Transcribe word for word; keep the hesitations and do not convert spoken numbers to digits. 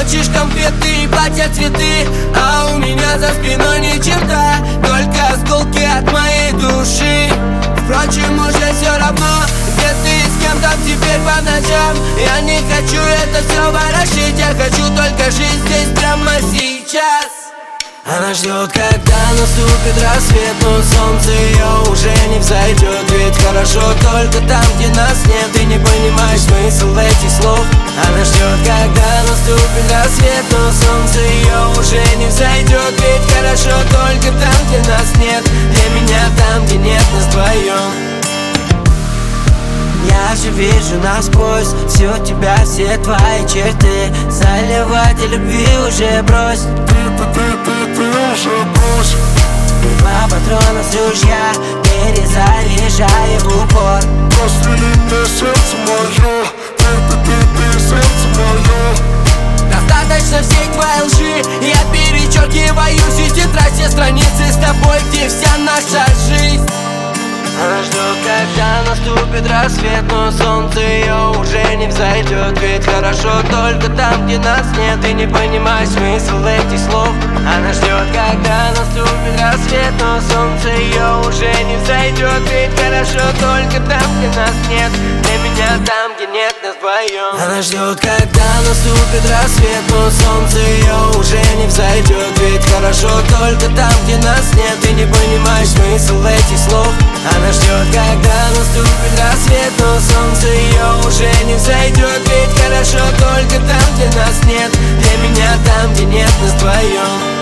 Хочешь конфеты и платья цветы, а у меня за спиной ни черта, только осколки от моей души. Впрочем, уже все равно, где ты с кем там теперь по ночам. Я не хочу это все ворошить, я хочу только жить здесь прямо сейчас. Она ждет, когда наступит рассвет, но солнце ее уже не взойдет. Ведь хорошо только там, где нас нет. Ты не понимаешь смысл этих слов. Она ждет, когда наступит рассвет, но солнце ее уже не взойдет. Ведь хорошо только там, где нас нет. Для меня там, где нет нас вдвоем. Я же вижу насквозь всю тебя, все твои черты. Заливать любви уже брось. Ты, ты, ты, ты, ты уже брось. Два патрона с ружья, перезаряжая в упор. Прострели мне сердце мое. Ты, ты, ты, ты, сердце мое. Достаточно всей твоей лжи. Я перечеркиваю всю тетрадь, все страницы с тобой, где вся наша жизнь. Она ждет, когда наступит рассвет, но солнце ее уже не взойдет. Ведь хорошо только там, где нас нет. Ты не понимаешь смысл этих слов. Она ждет, когда наступит рассвет, но солнце ее уже не взойдет. Ведь хорошо только там, где нас нет. Для меня там, где нет нас вдвоем. Она ждет, когда наступит рассвет, но солнце ее уже не взойдет. Ведь хорошо только там, где нас нет. Ты не понимаешь смысл этих слов. Она ждет, когда наступит рассвет, но солнце ее уже не взойдет. Ведь хорошо только там, где нас нет. Для меня там, где нет нас вдвоем.